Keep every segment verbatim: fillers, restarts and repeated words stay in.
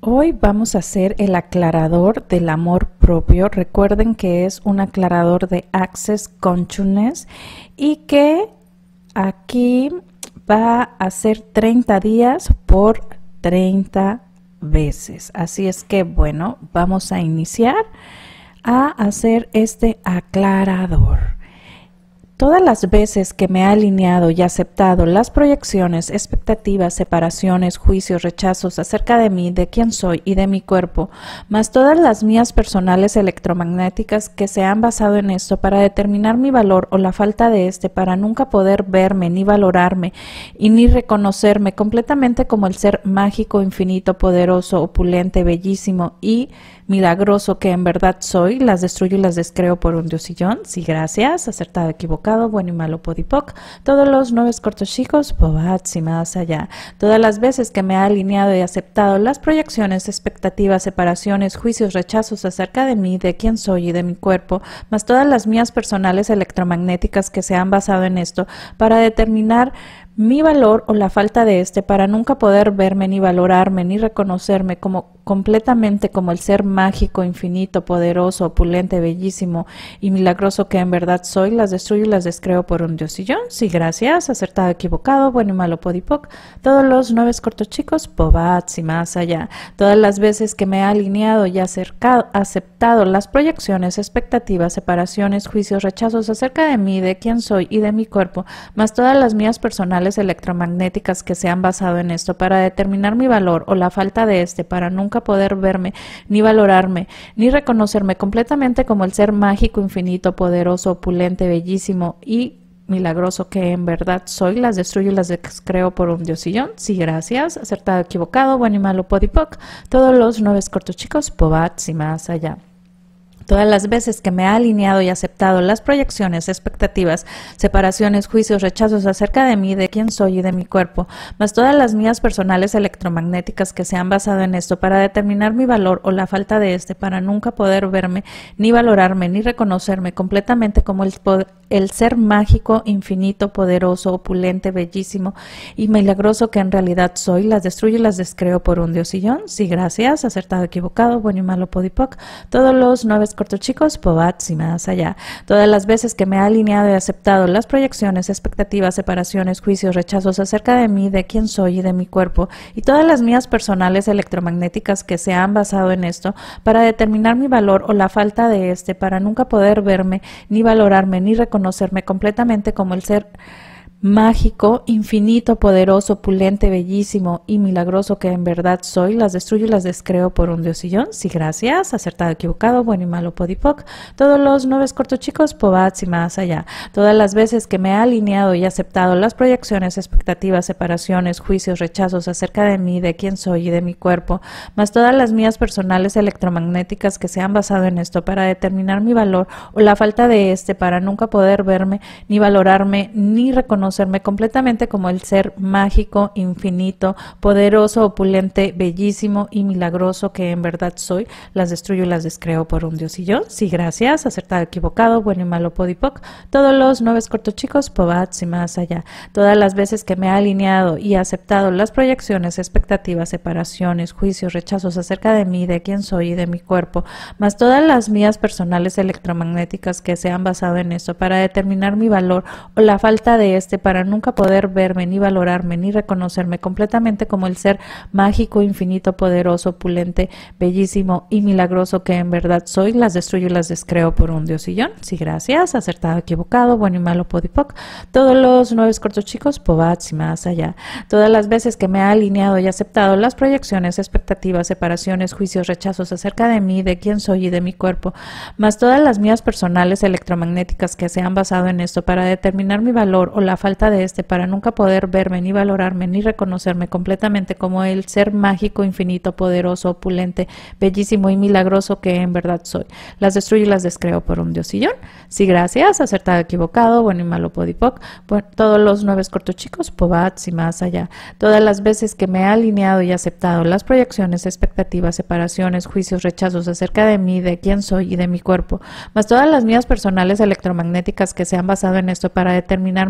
Hoy vamos a hacer el aclarador del amor propio. Recuerden que es un aclarador de Access Consciousness y que aquí va a ser treinta días por treinta veces. Así es que bueno, vamos a iniciar a hacer este aclarador. Todas las veces que me he alineado y aceptado las proyecciones, expectativas, separaciones, juicios, rechazos acerca de mí, de quién soy y de mi cuerpo, más todas las mías personales electromagnéticas que se han basado en esto para determinar mi valor o la falta de este, para nunca poder verme, ni valorarme y ni reconocerme completamente como el ser mágico, infinito, poderoso, opulente, bellísimo y milagroso que en verdad soy, las destruyo y las descreo por un diosillón. Sí, gracias. Acertado, equivocado, bueno y malo, podipoc. Todos los nueve cortos chicos, pobats y más allá. Todas las veces que me he alineado y aceptado las proyecciones, expectativas, separaciones, juicios, rechazos acerca de mí, de quién soy y de mi cuerpo, más todas las mías personales electromagnéticas que se han basado en esto para determinar mi valor o la falta de este, para nunca poder verme, ni valorarme, ni reconocerme como completamente como el ser mágico, infinito, poderoso, opulente, bellísimo y milagroso que en verdad soy, las destruyo y las descreo por un diosillón. Sí, gracias. Acertado, equivocado, bueno y malo, podipoc. Todos los nueve cortos chicos, pobats y más allá. Todas las veces que me he alineado y acercado, aceptado las proyecciones, expectativas, separaciones, juicios, rechazos acerca de mí, de quién soy y de mi cuerpo, más todas las mías personales electromagnéticas que se han basado en esto para determinar mi valor o la falta de este, para nunca poder verme, ni valorarme, ni reconocerme completamente como el ser mágico, infinito, poderoso, opulente, bellísimo y milagroso que en verdad soy, las destruyo y las descreo por un diosillón. Sí, gracias. Acertado, equivocado, bueno y malo, podipoc. Todos los nueve cortos chicos, pobats y más allá. Todas las veces que me he alineado y aceptado las proyecciones, expectativas, separaciones, juicios, rechazos acerca de mí, de quién soy y de mi cuerpo, más todas las mías personales electromagnéticas que se han basado en esto para determinar mi valor o la falta de este, para nunca poder verme, ni valorarme, ni reconocerme completamente como el, el ser mágico, infinito, poderoso, opulente, bellísimo y milagroso que en realidad soy, las destruyo y las descreo por un diosillón. Sí, gracias. Acertado, equivocado, bueno y malo, podipoc. Todos los nueve cortos chicos, pobats y más allá. Todas las veces que me he alineado y aceptado las proyecciones, expectativas, separaciones, juicios, rechazos acerca de mí, de quién soy y de mi cuerpo, y todas las mías personales electromagnéticas que se han basado en esto para determinar mi valor o la falta de este, para nunca poder verme, ni valorarme, ni reconocerme completamente como el ser mágico, infinito, poderoso, opulente, bellísimo y milagroso que en verdad soy, las destruyo y las descreo por un diosillón. Sí, gracias. Acertado, equivocado, bueno y malo, podipoc. Todos los nueve cortos chicos, pobats y más allá. Todas las veces que me he alineado y aceptado las proyecciones, expectativas, separaciones, juicios, rechazos acerca de mí, de quién soy y de mi cuerpo, más todas las mías personales electromagnéticas que se han basado en esto para determinar mi valor o la falta de este, para nunca poder verme, ni valorarme, ni reconocerme conocerme completamente como el ser mágico, infinito, poderoso, opulente, bellísimo y milagroso que en verdad soy, las destruyo y las descreo por un diosillón. Sí, gracias. Acertado, equivocado, bueno y malo, podipoc. Todos los nueve cortos chicos, pobats y más allá. Todas las veces que me he alineado y aceptado las proyecciones, expectativas, separaciones, juicios, rechazos acerca de mí, de quién soy y de mi cuerpo, más todas las mías personales electromagnéticas que se han basado en esto para determinar mi valor o la falta de este, para nunca poder verme, ni valorarme, ni reconocerme completamente como el ser mágico, infinito, poderoso, opulente, bellísimo y milagroso que en verdad soy, las destruyo y las descreo por un diosillón. Sí, gracias. Acertado, equivocado, bueno y malo, podipoc. Todos los nueve cortos chicos, pobats y más allá. Todas las veces que me he alineado y aceptado las proyecciones, expectativas, separaciones, juicios, rechazos acerca de mí, de quién soy y de mi cuerpo, más todas las mías personales electromagnéticas que se han basado en esto para determinar mi valor o la falta falta de este, para nunca poder verme, ni valorarme, ni reconocerme completamente como el ser mágico, infinito, poderoso, opulente, bellísimo y milagroso que en verdad soy. Las destruyo y las descreo por un diosillón. Sí, gracias. Acertado, equivocado, bueno y malo, podipoc. Bueno, todos los nueve cortos chicos, pobats y más allá. Todas las veces que me he alineado y aceptado las proyecciones, expectativas, separaciones, juicios, rechazos acerca de mí, de quién soy y de mi cuerpo, más todas las mías personales electromagnéticas que se han basado en esto para determinar mi valor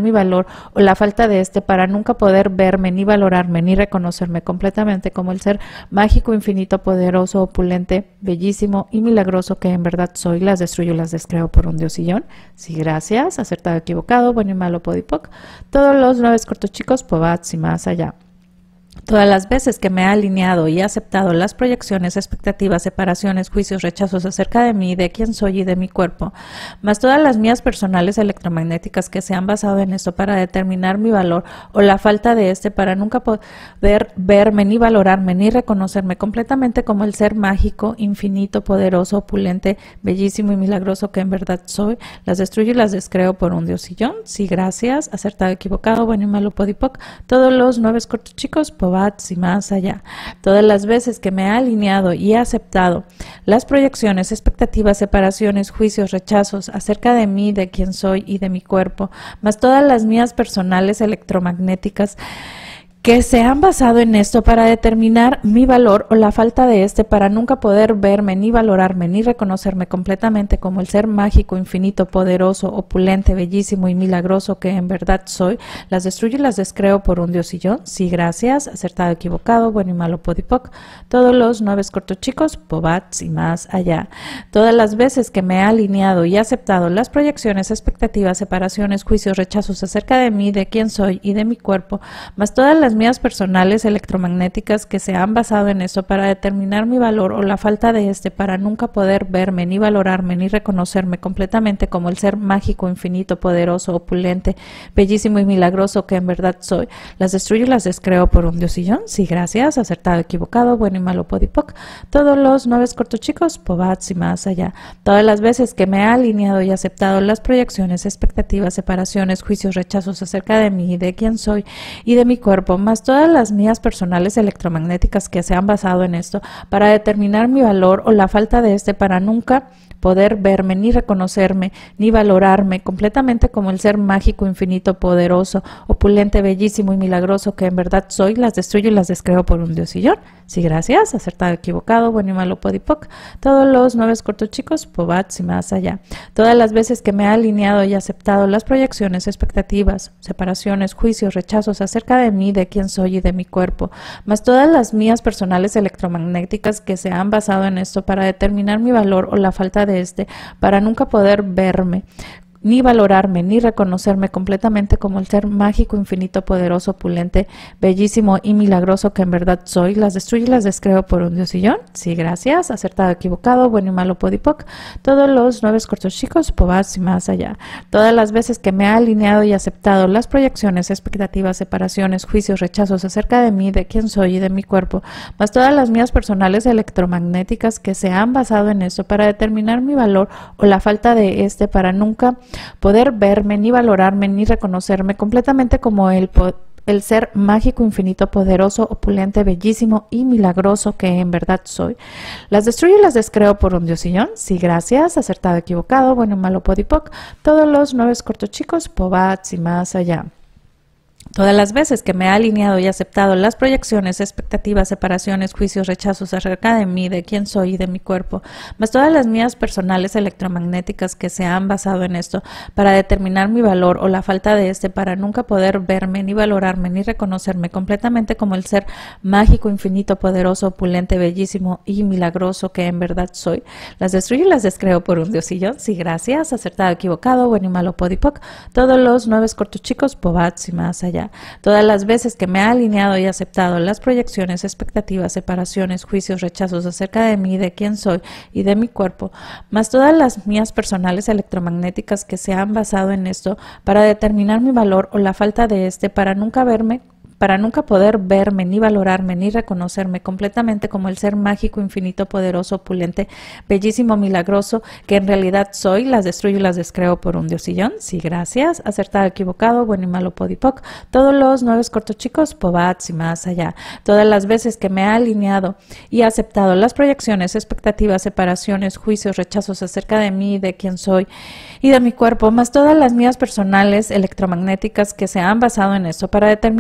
o la falta de este para nunca poder verme, ni valorarme, ni reconocerme completamente como el ser mágico, infinito, poderoso, opulente, bellísimo y milagroso que en verdad soy. Las destruyo, las descreo por un diosillón. Sí, gracias. Acertado, equivocado, bueno y malo, podipoc. Todos los nueve cortos chicos, pobats y más allá. Todas las veces que me he alineado y he aceptado las proyecciones, expectativas, separaciones, juicios, rechazos acerca de mí, de quién soy y de mi cuerpo, más todas las mías personales electromagnéticas que se han basado en esto para determinar mi valor o la falta de este para nunca poder verme, ni valorarme, ni reconocerme completamente como el ser mágico, infinito, poderoso, opulente, bellísimo y milagroso que en verdad soy, las destruyo y las descreo por un diosillón. Sí, gracias. Acertado, equivocado, bueno y malo, podipoc. Todos los nueve cortos chicos, y más allá. Todas las veces que me he alineado y he aceptado las proyecciones, expectativas, separaciones, juicios, rechazos acerca de mí, de quién soy y de mi cuerpo, más todas las mías personales electromagnéticas que se han basado en esto para determinar mi valor o la falta de este para nunca poder verme, ni valorarme, ni reconocerme completamente como el ser mágico, infinito, poderoso, opulente, bellísimo y milagroso que en verdad soy, las destruyo y las descreo por un diosillón. Sí, gracias. Acertado, equivocado, bueno y malo, podipoc. Todos los nueve cortos chicos, pobats y más allá. Todas las veces que me he alineado y aceptado las proyecciones, expectativas, separaciones, juicios, rechazos acerca de mí, de quién soy y de mi cuerpo, más todas las mías personales electromagnéticas que se han basado en esto para determinar mi valor o la falta de este para nunca poder verme, ni valorarme, ni reconocerme completamente como el ser mágico, infinito, poderoso, opulente, bellísimo y milagroso que en verdad soy, las destruyo y las descreo por un diosillón. Sí, gracias. Acertado, equivocado, bueno y malo, podipoc. Todos los nueve cortos chicos, pobats y más allá. Todas las veces que me he alineado y aceptado las proyecciones, expectativas, separaciones, juicios, rechazos acerca de mí, de quién soy y de mi cuerpo, más todas las mías personales electromagnéticas que se han basado en esto para determinar mi valor o la falta de este para nunca poder verme, ni reconocerme, ni valorarme completamente como el ser mágico, infinito, poderoso, opulente, bellísimo y milagroso que en verdad soy, las destruyo y las descreo por un diosillón. Sí, gracias. Acertado, equivocado, bueno y malo, podipoc. Todos los nueve cortos chicos, pobats y más allá. Todas las veces que me he alineado y aceptado las proyecciones, expectativas, separaciones, juicios, rechazos acerca de mí, de quién soy y de mi cuerpo, más todas las mías personales electromagnéticas que se han basado en esto para determinar mi valor o la falta de este, para nunca poder verme, ni valorarme, ni reconocerme completamente como el ser mágico, infinito, poderoso, opulente, bellísimo y milagroso que en verdad soy, las destruyo y las descreo por un diosillón. Sí, gracias. Acertado, equivocado, bueno y malo, podipoc. Todos los nueve cortos chicos, pobats y más allá. Todas las veces que me he alineado y aceptado las proyecciones, expectativas, separaciones, juicios, rechazos acerca de mí, de quién soy y de mi cuerpo, más todas las mías personales electromagnéticas que se han basado en esto para determinar mi valor o la falta de este para nunca poder verme, ni valorarme, ni reconocerme completamente como el, el ser mágico, infinito, poderoso, opulente, bellísimo y milagroso que en verdad soy. Las destruyo y las descreo por un diosillón. Sí, gracias. Acertado, equivocado, bueno, malo, podipoc. Todos los nueve cortos chicos, pobats y más allá. Todas las veces que me he alineado y aceptado las proyecciones, expectativas, separaciones, juicios, rechazos acerca de mí, de quién soy y de mi cuerpo, más todas las mías personales electromagnéticas que se han basado en esto para determinar mi valor o la falta de este para nunca poder verme, ni valorarme, ni reconocerme completamente como el ser mágico, infinito, poderoso, opulente, bellísimo y milagroso que en verdad soy, las destruyo y las descreo por un diosillón. Sí, gracias. Acertado, equivocado, bueno y malo, podipoc. Todos los nueve cortos chicos, pobats y más allá. Todas las veces que me he alineado y aceptado las proyecciones, expectativas, separaciones, juicios, rechazos acerca de mí, de quién soy y de mi cuerpo, más todas las mías personales electromagnéticas que se han basado en esto para determinar mi valor o la falta de este para nunca verme para nunca poder verme, ni valorarme, ni reconocerme completamente como el ser mágico, infinito, poderoso, opulente, bellísimo, milagroso, que en realidad soy, las destruyo y las descreo por un diosillón. Sí, gracias. Acertado, equivocado, bueno y malo, podipoc. Todos los nueve cortos chicos, pobats y más allá. Todas las veces que me he alineado y aceptado las proyecciones, expectativas, separaciones, juicios, rechazos acerca de mí, de quién soy y de mi cuerpo, más todas las mías personales electromagnéticas que se han basado en esto para determinar mi valor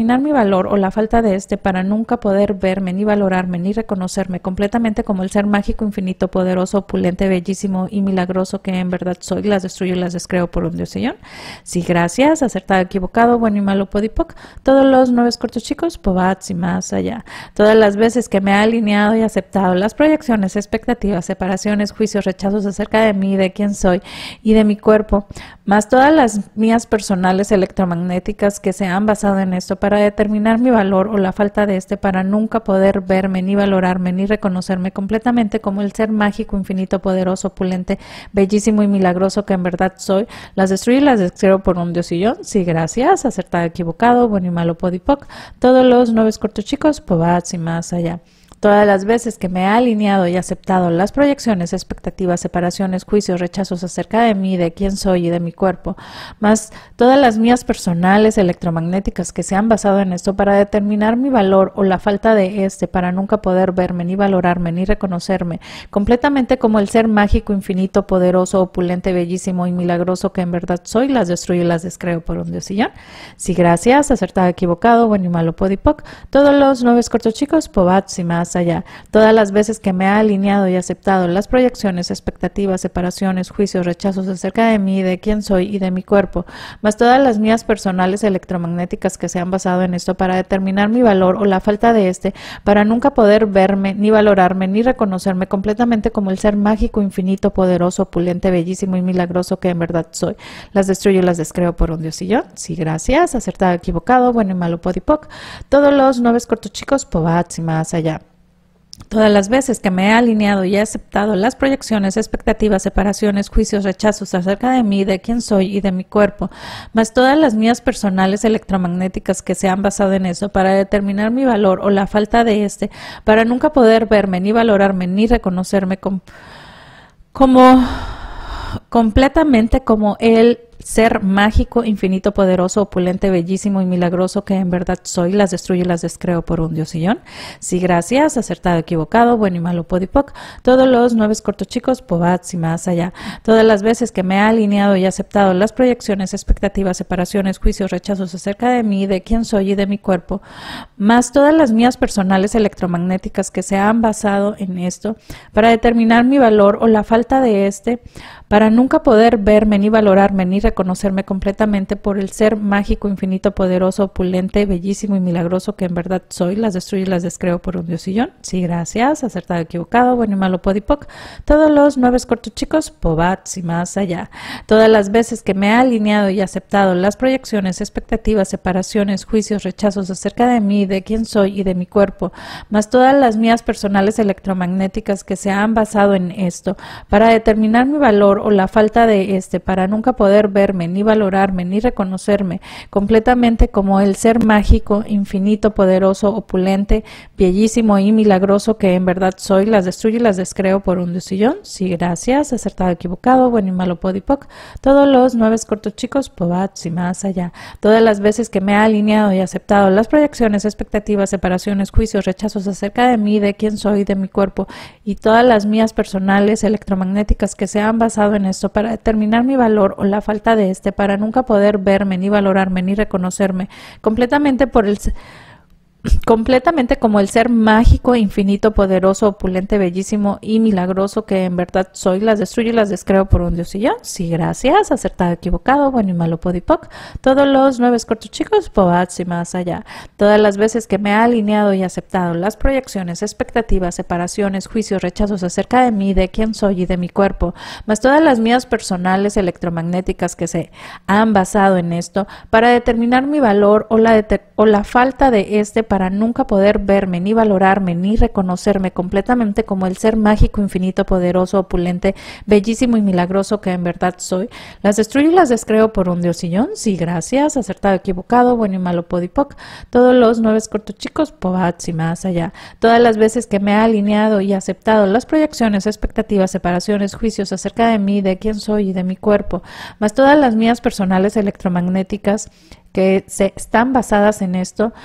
valor o la falta de este para nunca poder verme, ni valorarme, ni reconocerme completamente como el ser mágico, infinito, poderoso, opulente, bellísimo y milagroso que en verdad soy. Las destruyo y las descreo por un diosillón. Sí, gracias. Acertado, equivocado, bueno y malo, podipoc. Todos los nueve cortos chicos, pobats y más allá. Todas las veces que me ha alineado y aceptado las proyecciones, expectativas, separaciones, juicios, rechazos acerca de mí, de quién soy y de mi cuerpo, más todas las mías personales electromagnéticas que se han basado en esto para determinar mi valor o la falta de este para nunca poder verme, ni valorarme, ni reconocerme completamente como el ser mágico, infinito, poderoso, opulente, bellísimo y milagroso que en verdad soy. Las destruyo y las descreo por un diosillón. Sí, gracias. Acertado, equivocado, bueno y malo, podipoc. Todos los nueve cortos chicos, pobats y más allá. Todas las veces que me ha alineado y aceptado las proyecciones, expectativas, separaciones, juicios, rechazos acerca de mí, de quién soy y de mi cuerpo, más todas las mías personales electromagnéticas que se han basado en esto para determinar mi valor o la falta de este para nunca poder verme, ni valorarme, ni reconocerme completamente como el ser mágico, infinito, poderoso, opulente, bellísimo y milagroso que en verdad soy, las destruyo y las descreo por un diosillón. Sí, gracias. Acertado, equivocado, bueno y malo, podipoc. Todos los nueve cortos chicos, pobats y más allá. Todas las veces que me ha alineado y aceptado las proyecciones, expectativas, separaciones, juicios, rechazos acerca de mí, de quién soy y de mi cuerpo, más todas las mías personales electromagnéticas que se han basado en esto para determinar mi valor o la falta de este, para nunca poder verme, ni valorarme, ni reconocerme completamente como el ser mágico, infinito, poderoso, opulente, bellísimo y milagroso que en verdad soy. Las destruyo y las descreo por un diosillón. Sí, gracias. Acertado, equivocado, bueno y malo, podipoc. Todos los nueve cortos chicos, pobats y más allá. Todas las veces que me he alineado y he aceptado las proyecciones, expectativas, separaciones, juicios, rechazos acerca de mí, de quién soy y de mi cuerpo, más todas las mías personales electromagnéticas que se han basado en eso para determinar mi valor o la falta de este, para nunca poder verme, ni valorarme, ni reconocerme como, como completamente como el ser mágico, infinito, poderoso, opulente, bellísimo y milagroso que en verdad soy, las destruyo y las descreo por un diosillón. Sí, gracias. Acertado, equivocado, bueno y malo, podipoc. Todos los nueve cortos chicos, pobats y más allá. Todas las veces que me ha alineado y aceptado las proyecciones, expectativas, separaciones, juicios, rechazos acerca de mí, de quién soy y de mi cuerpo, más todas las mías personales electromagnéticas que se han basado en esto para determinar mi valor o la falta de este, para nunca poder verme, ni valorarme, ni reconocerme completamente por el ser mágico, infinito, poderoso, opulente, bellísimo y milagroso que en verdad soy, las destruyo y las descreo por un diosillón. Sí, gracias. Acertado, equivocado, bueno y malo, podipoc. Todos los nueve cortos chicos, pobats y más allá. Todas las veces que me ha alineado y aceptado las proyecciones, expectativas, separaciones, juicios, rechazos acerca de mí, de quién soy y de mi cuerpo, más todas las mías personales electromagnéticas que se han basado en esto para determinar mi valor o la falta de este, para nunca poder verme, ni valorarme, ni reconocerme completamente como el ser mágico, infinito, poderoso, opulente, bellísimo y milagroso que en verdad soy, las destruyo y las descreo por un diosillón. Sí, gracias. Acertado, equivocado, bueno y malo, podipoc. Todos los nueve cortos chicos, pobats y más allá. Todas las veces que me ha alineado y aceptado las proyecciones, expectativas, separaciones, juicios, rechazos acerca de mí, de quién soy, de mi cuerpo y todas las mías personales electromagnéticas que se han basado en esto para determinar mi valor o la falta de este, para nunca poder verme, ni valorarme, ni reconocerme completamente por el completamente como el ser mágico, infinito, poderoso, opulente, bellísimo y milagroso que en verdad soy, las destruyo y las descreo por un diosillón. Sí, gracias. Acertado, equivocado, bueno y malo, podipoc. Todos los nueve cortos chicos, pobats y más allá. Todas las veces que me ha alineado y aceptado las proyecciones, expectativas, separaciones, juicios, rechazos acerca de mí, de quién soy y de mi cuerpo, más todas las mías personales electromagnéticas que se han basado en esto para determinar mi valor o la, o la falta de este, para nunca poder verme, ni valorarme, ni reconocerme completamente como el ser mágico, infinito, poderoso, opulente, bellísimo y milagroso que en verdad soy. Las destruyo y las descreo por un diosillón. Sí, gracias. Acertado, equivocado, bueno y malo, podipoc. Todos los nueve cortos chicos, pobats y más allá. Todas las veces que me ha alineado y aceptado las proyecciones, expectativas, separaciones, juicios acerca de mí, de quién soy y de mi cuerpo, más todas las mías personales electromagnéticas que se están basadas en esto,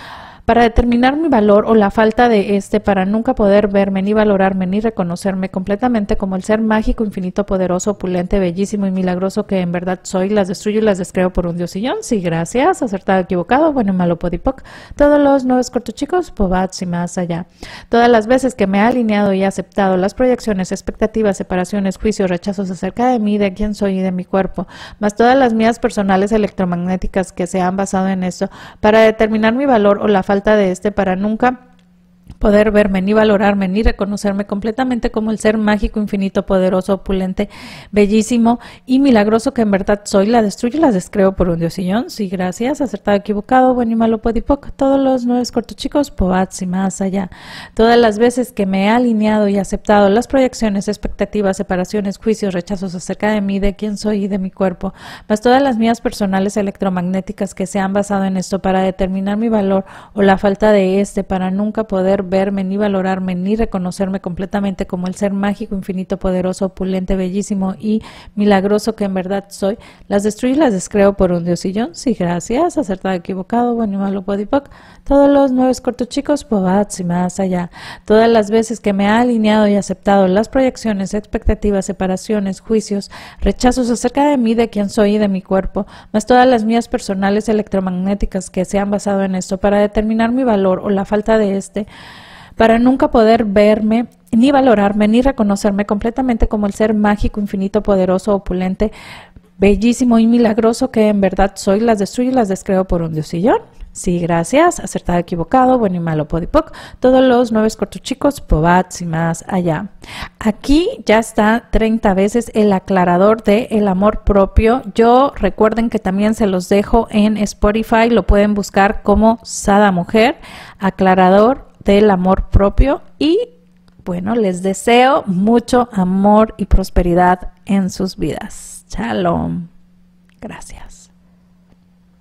para determinar mi valor o la falta de este, para nunca poder verme, ni valorarme, ni reconocerme completamente como el ser mágico, infinito, poderoso, opulente, bellísimo y milagroso que en verdad soy. Las destruyo y las descreo por un diosillón. Sí, gracias. Acertado, equivocado, bueno, malo, podipoc. Todos los nueve cortos chicos, pobats y más allá. Todas las veces que me he alineado y aceptado las proyecciones, expectativas, separaciones, juicios, rechazos acerca de mí, de quién soy y de mi cuerpo, más todas las mías personales electromagnéticas que se han basado en esto, para determinar mi valor o la falta de este, para nunca poder verme, ni valorarme, ni reconocerme completamente como el ser mágico, infinito, poderoso, opulente, bellísimo y milagroso que en verdad soy. La destruyo y las descreo por un diosillón. Sí, gracias. Acertado, equivocado, bueno y malo, podipoc. Todos los nueve cortos chicos, pobats y más allá. Todas las veces que me he alineado y aceptado las proyecciones, expectativas, separaciones, juicios, rechazos acerca de mí, de quién soy y de mi cuerpo, más todas las mías personales electromagnéticas que se han basado en esto, para determinar mi valor o la falta de este, para nunca poder verme, ni valorarme, ni reconocerme completamente como el ser mágico, infinito, poderoso, opulente, bellísimo y milagroso que en verdad soy. Las destruyo y las descreo por un diosillón. Sí, gracias. Acertado, equivocado, bueno y malo, podipoc. Todos los nueve cortos chicos, pobats y más allá. Todas las veces que me he alineado y aceptado las proyecciones, expectativas, separaciones, juicios, rechazos acerca de mí, de quién soy y de mi cuerpo, más todas las mías personales electromagnéticas que se han basado en esto, para determinar mi valor o la falta de este, para nunca poder verme, ni valorarme, ni reconocerme completamente como el ser mágico, infinito, poderoso, opulente, bellísimo y milagroso que en verdad soy. Las destruyo y las descreo por un diosillón. Sí, gracias. Acertado, equivocado, bueno y malo, podipoc. Todos los nueve cortos chicos, pobats y más allá. Aquí ya está treinta veces el aclarador de el amor propio. Yo recuerden que también se los dejo en Spotify. Lo pueden buscar como Sada Mujer, aclarador del amor propio. Y bueno, les deseo mucho amor y prosperidad en sus vidas. Shalom. Gracias.